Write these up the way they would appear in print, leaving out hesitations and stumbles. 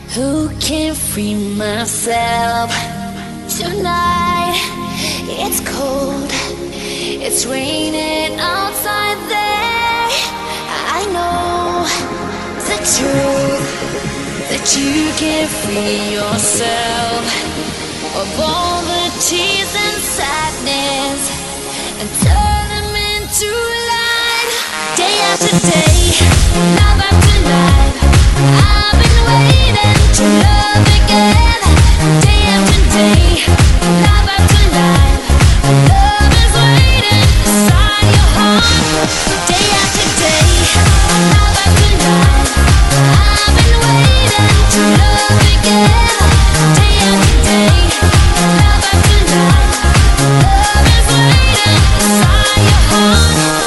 Who can free myself tonight? It's cold, it's raining outside there. I know the truth, that you can free yourself of all the tears and sadness and turn them into light. Day after day, love after life, I've been waiting to love again. Day after day, love after life, love is waiting inside your heart. Day after day, love after life, I've been waiting to love again. Day after day, love after life, love is waiting inside your heart.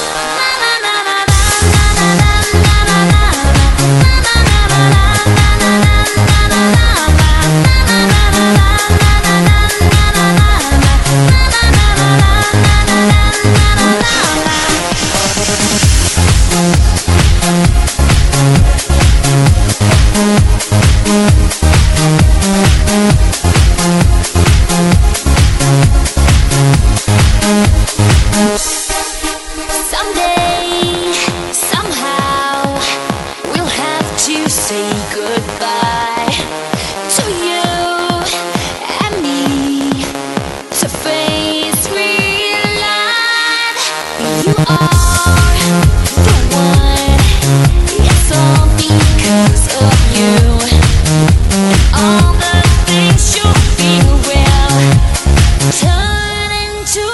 Someday, somehow, we'll have to say goodbye to you and me, to face real life. You are the one, it's all because of you. All the things you feel will turn into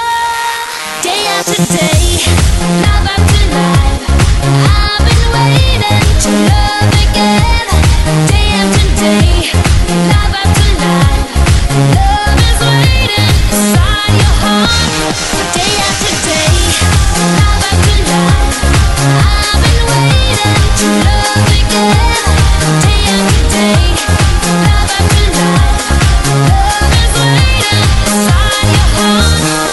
love. Day after day, love after life, I've been waiting to love again. Day after day, love after life, love is waiting inside your heart. Day after day, love after life, I've been waiting to love again. Day after day, love after life, love is waiting inside your heart.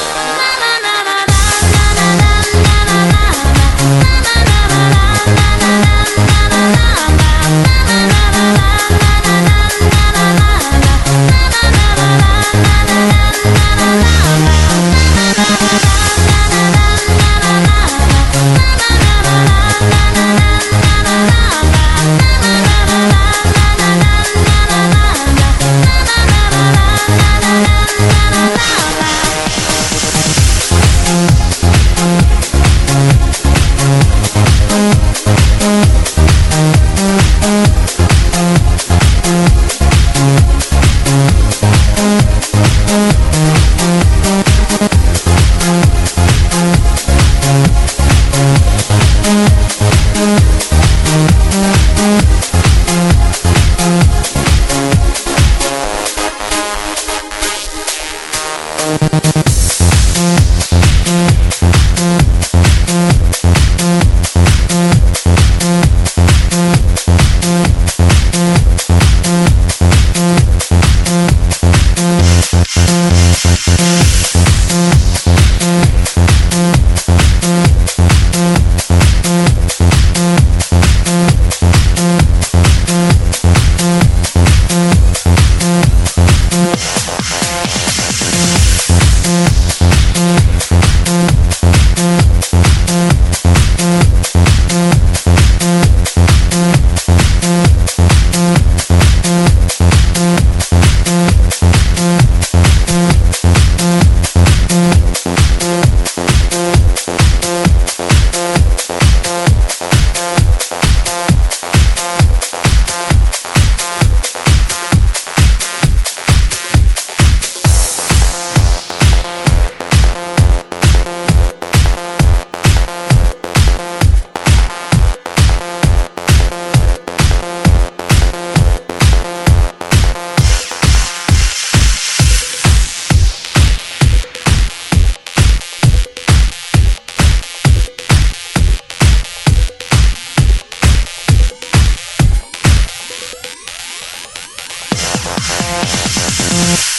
Yeah.